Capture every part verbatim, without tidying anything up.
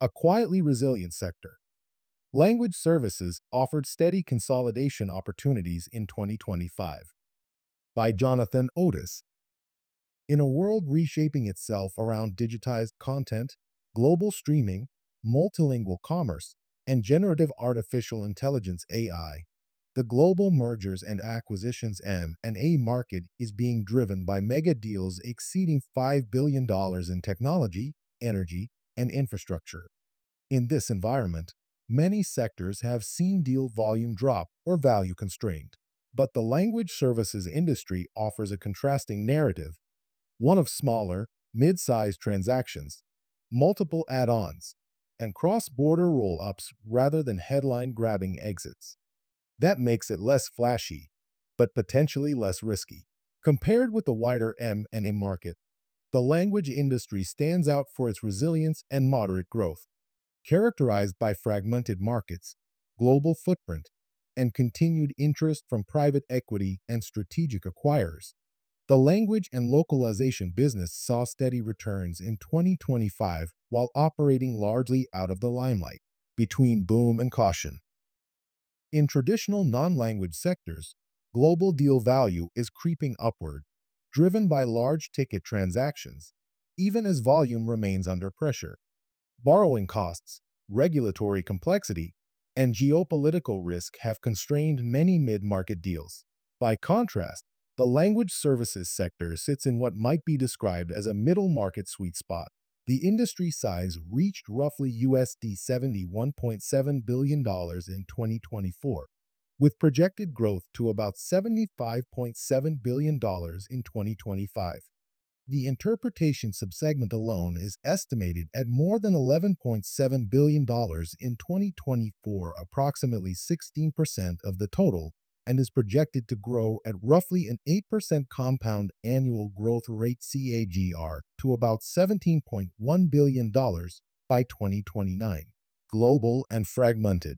a quietly resilient sector. Language services offered steady consolidation opportunities in twenty twenty-five. By Jonathan Otis. In a world reshaping itself around digitized content, global streaming, multilingual commerce, and generative artificial intelligence A I, the global mergers and acquisitions M and A market is being driven by mega deals exceeding five billion dollars in technology, energy, and infrastructure. In this environment, many sectors have seen deal volume drop or value constrained. But the language services industry offers a contrasting narrative, one of smaller, mid-sized transactions, multiple add-ons, and cross-border roll-ups rather than headline-grabbing exits. That makes it less flashy, but potentially less risky. Compared with the wider M and A market, the language industry stands out for its resilience and moderate growth, characterized by fragmented markets, global footprint, and continued interest from private equity and strategic acquirers. The language and localization business saw steady returns in twenty twenty-five while operating largely out of the limelight, between boom and caution. In traditional non-language sectors, global deal value is creeping upward, driven by large ticket transactions, even as volume remains under pressure. Borrowing costs, regulatory complexity, and geopolitical risk have constrained many mid-market deals. By contrast, the language services sector sits in what might be described as a middle market sweet spot. The industry size reached roughly U S D seventy-one point seven billion dollars in twenty twenty-four, with projected growth to about seventy-five point seven billion dollars in twenty twenty-five. The interpretation subsegment alone is estimated at more than eleven point seven billion dollars in twenty twenty-four, approximately sixteen percent of the total, and is projected to grow at roughly an eight percent compound annual growth rate C A G R to about seventeen point one billion dollars by twenty twenty-nine. Global and fragmented.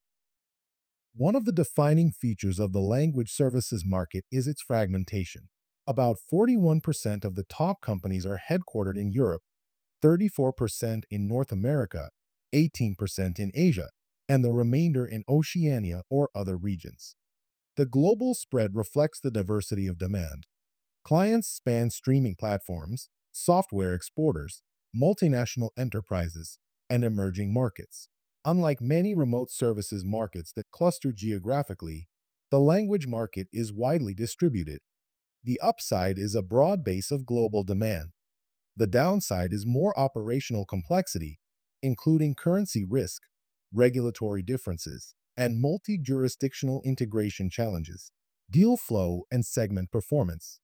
One of the defining features of the language services market is its fragmentation. About forty-one percent of the top companies are headquartered in Europe, thirty-four percent in North America, eighteen percent in Asia, and the remainder in Oceania or other regions. The global spread reflects the diversity of demand. Clients span streaming platforms, software exporters, multinational enterprises, and emerging markets. Unlike many remote services markets that cluster geographically, the language market is widely distributed. The upside is a broad base of global demand. The downside is more operational complexity, including currency risk, regulatory differences, and multi-jurisdictional integration challenges. Deal flow and segment performance.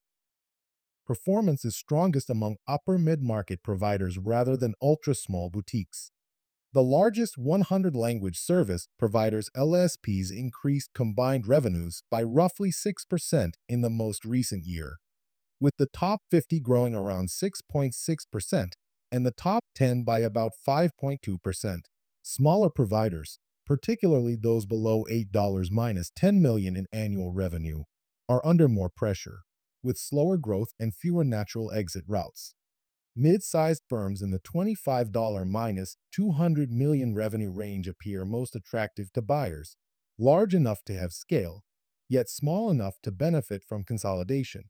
Performance is strongest among upper mid-market providers rather than ultra-small boutiques. The largest one hundred language service providers L S Ps increased combined revenues by roughly six percent in the most recent year, with the top fifty growing around six point six percent and the top ten by about five point two percent. Smaller providers, particularly those below eight dollars minus ten million in annual revenue, are under more pressure, with slower growth and fewer natural exit routes. Mid-sized firms in the twenty-five dollars minus two hundred million revenue range appear most attractive to buyers, large enough to have scale, yet small enough to benefit from consolidation.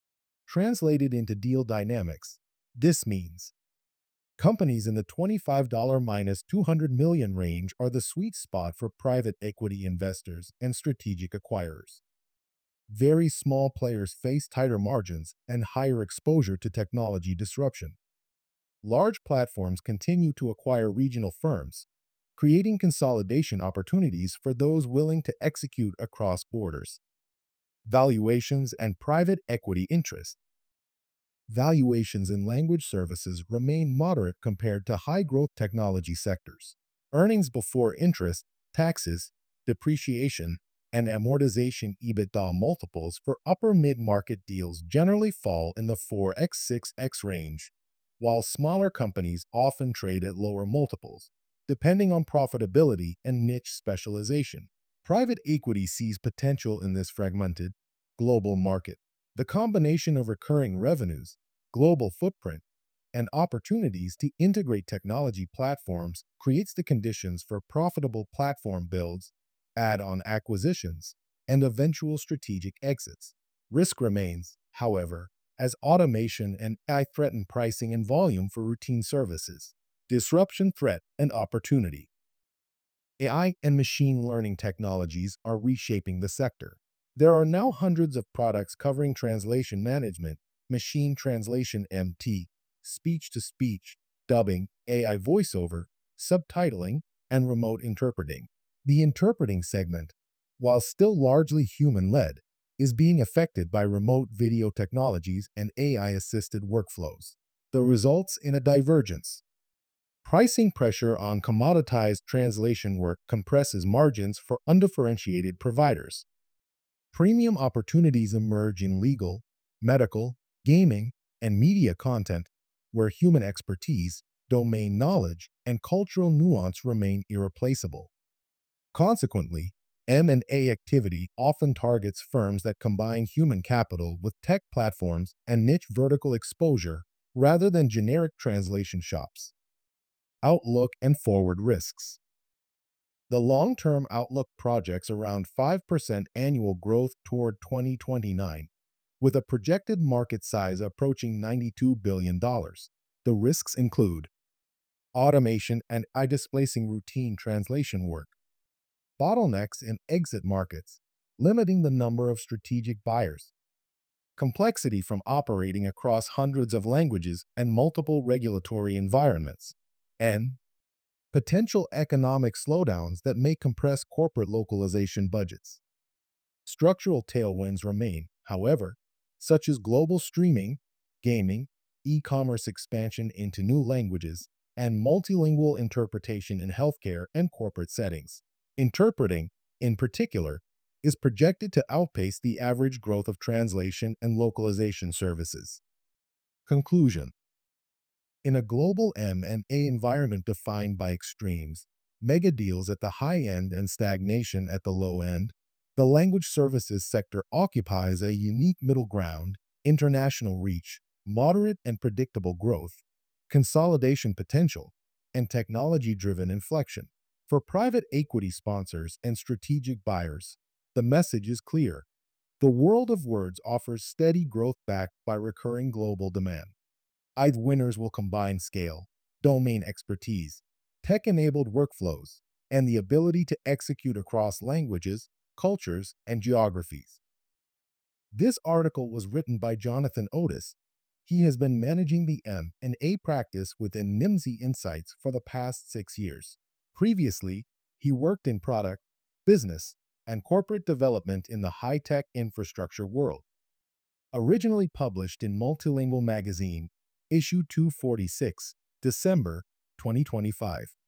Translated into deal dynamics, this means companies in the twenty-five dollars minus two hundred million range are the sweet spot for private equity investors and strategic acquirers. Very small players face tighter margins and higher exposure to technology disruption. Large platforms continue to acquire regional firms, creating consolidation opportunities for those willing to execute across borders. Valuations and private equity interest. Valuations in language services remain moderate compared to high-growth technology sectors. Earnings before interest, taxes, depreciation, and amortization EBITDA multiples for upper mid-market deals generally fall in the four x to six x range, while smaller companies often trade at lower multiples, depending on profitability and niche specialization. Private equity sees potential in this fragmented, global market. The combination of recurring revenues, global footprint, and opportunities to integrate technology platforms creates the conditions for profitable platform builds, add-on acquisitions, and eventual strategic exits. Risk remains, however, as automation and A I threaten pricing and volume for routine services. Disruption, threat, and opportunity. A I and machine learning technologies are reshaping the sector. There are now hundreds of products covering translation management, machine translation M T, speech-to-speech, dubbing, A I voiceover, subtitling, and remote interpreting. The interpreting segment, while still largely human-led, is being affected by remote video technologies and A I-assisted workflows. The results in a divergence. Pricing pressure on commoditized translation work compresses margins for undifferentiated providers. Premium opportunities emerge in legal, medical, gaming, and media content, where human expertise, domain knowledge, and cultural nuance remain irreplaceable. Consequently, M and A activity often targets firms that combine human capital with tech platforms and niche vertical exposure rather than generic translation shops. Outlook and forward risks. The long-term outlook projects around five percent annual growth toward twenty twenty-nine, with a projected market size approaching ninety-two billion dollars. The risks include automation and A I displacing routine translation work, bottlenecks in exit markets, limiting the number of strategic buyers, complexity from operating across hundreds of languages and multiple regulatory environments, and potential economic slowdowns that may compress corporate localization budgets. Structural tailwinds remain, however, such as global streaming, gaming, e-commerce expansion into new languages, and multilingual interpretation in healthcare and corporate settings. Interpreting, in particular, is projected to outpace the average growth of translation and localization services. Conclusion. In a global M and A environment defined by extremes, mega deals at the high end and stagnation at the low end, the language services sector occupies a unique middle ground: international reach, moderate and predictable growth, consolidation potential, and technology-driven inflection. For private equity sponsors and strategic buyers, the message is clear. The world of words offers steady growth backed by recurring global demand. A I winners will combine scale, domain expertise, tech-enabled workflows, and the ability to execute across languages, cultures, and geographies. This article was written by Jonathan Otis. He has been managing the M and A practice within Nimdzi Insights for the past six years. Previously, he worked in product, business, and corporate development in the high-tech infrastructure world. Originally published in Multilingual Magazine, Issue two forty-six, December twenty twenty-five.